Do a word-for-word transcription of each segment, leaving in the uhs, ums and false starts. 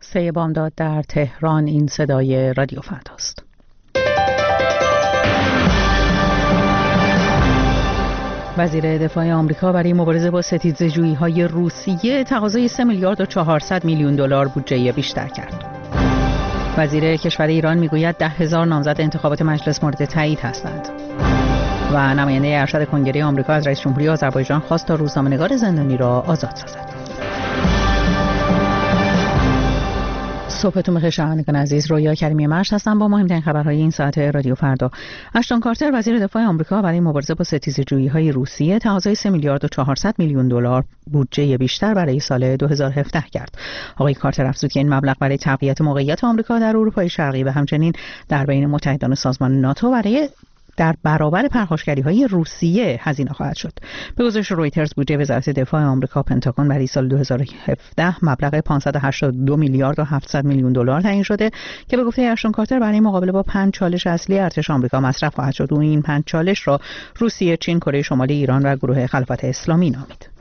سه بامداد در تهران. این صدای رادیو فرداست. وزیر دفاع آمریکا برای مبارزه با ستیزجویی‌های روسیه تقاضای سه میلیارد و چهارصد میلیون دلار بودجه بیشتر کرد. وزیر کشور ایران میگوید ده هزار نامزد انتخابات مجلس مورد تایید هستند. و نماینده ارشد کنگره آمریکا از رئیس جمهوری آذربایجان خواست تا روزنامه‌نگار زندانی را آزاد سازد. صبحتون بخیر شنوندگان عزیز، رویا کریمی مرش هستم با مهمترین خبرهای این ساعت رادیو فردا. اشتون کارتر وزیر دفاع آمریکا برای مبارزه با ستیزجویی‌های روسیه تقاضای سه میلیارد و چهارصد میلیون دلار بودجه بیشتر برای سال دو هزار و هفده کرد. آقای کارتر افزود که این مبلغ برای تقویت موقعیت آمریکا در اروپای شرقی و همچنین در بین متحدان سازمان ناتو برای در برابر پرخاشگری‌های روسیه هزینه خواهد شد. به گزارش رویترز بودجه وزارت دفاع آمریکا پنتاگون برای سال دو هزار و هفده مبلغ پانصد و هشتاد و دو میلیارد و هفتصد میلیون دلار تعیین شده که به گفته اشتون کارتر برای مقابله با پنج چالش اصلی ارتش آمریکا مصرف خواهد شد. او این پنج چالش را روسیه، چین، کره شمالی، ایران و گروه خلافت اسلامی نامید.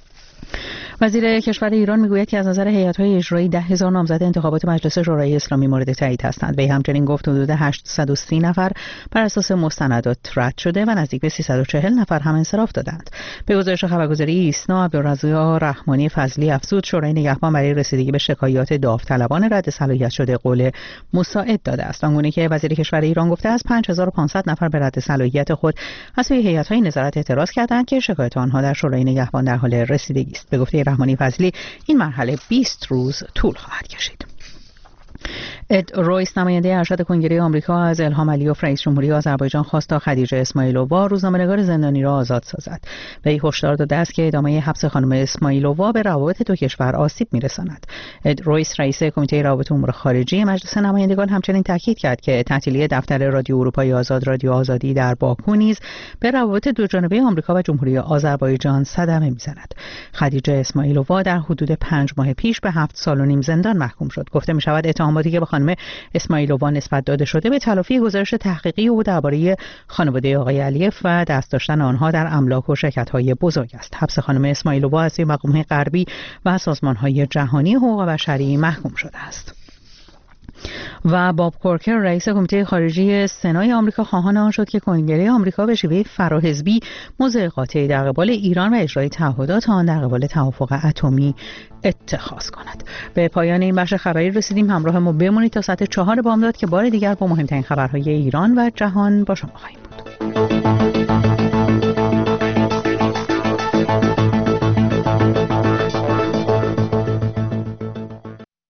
وزیر کشور ایران میگوید که از نظر هیئت‌های اجرایی ده هزار نامزد انتخابات مجلس شورای اسلامی مورد تایید هستند. وی همچنین گفت حدود هشتصد و سی نفر بر اساس مستندات رد شده و نزدیک به سیصد و چهل نفر هم انصراف دادند. به گزارش خبرگزاری ایسنا، عبدالرزاق رحمانی فضلی افزود شورای نگهبان برای رسیدگی به شکایات داوطلبان رد صلاحیت شده قول مساعد داده است. آنگونه که وزیر کشور ایران گفته از پنج هزار و پانصد نفر به رد صلاحیت خود از سوی هیئت‌های نظارت اعتراض کردند که شکایات آنها در شورای نگهبان در حال رسیدگی است. به گفته رحمانی فضلی این مرحله بیست روز طول خواهد کشید. اد رویس نماینده ارشد کنگره آمریکا از الهام علیوف رئیس جمهوری آذربایجان خواست تا خدیجه اسماعیلووا روزنامه‌نگار زندانی را آزاد سازد. وی هشدار داده است که ادامه حبس خانم اسماعیلووا به روابط دو کشور آسیب می‌رساند. اد رویس رئیس کمیته روابط امور خارجه مجلس نمایندگان همچنین تاکید کرد که تعطیلی دفتر رادیو اروپای آزاد رادیو آزادی در باکو نیز به روابط دوجانبه آمریکا و جمهوری آذربایجان صدمه می‌زند. خدیجه اسماعیلووا در حدود پنج ماه پیش به هفت سال و نیم زندان محکوم شد. گفته می‌شود اتهاماتی که به خانم اسماعیلووا نسبت داده شده به تلافی گزارش تحقیقی او درباره خانواده آقای علیف و دست داشتن آنها در املاک و شرکت‌های بزرگ است. حبس خانم اسماعیلووا از مقام‌های غربی و سازمان‌های جهانی حقوق بشری محکوم شده است. و باب کورکر رئیس کمیته خارجی سنای آمریکا خواهان آن شد که کنگره آمریکا به شیوه فراحزبی موضع قاطعی در قبال ایران و اجرای تعهدات آن در قبال توافق اتمی اتخاذ کند. به پایان این بخش خبری رسیدیم. همراه ما بمونید تا ساعت چهار بامداد که بار دیگر با مهمترین خبرهای ایران و جهان با شما خواهیم بود.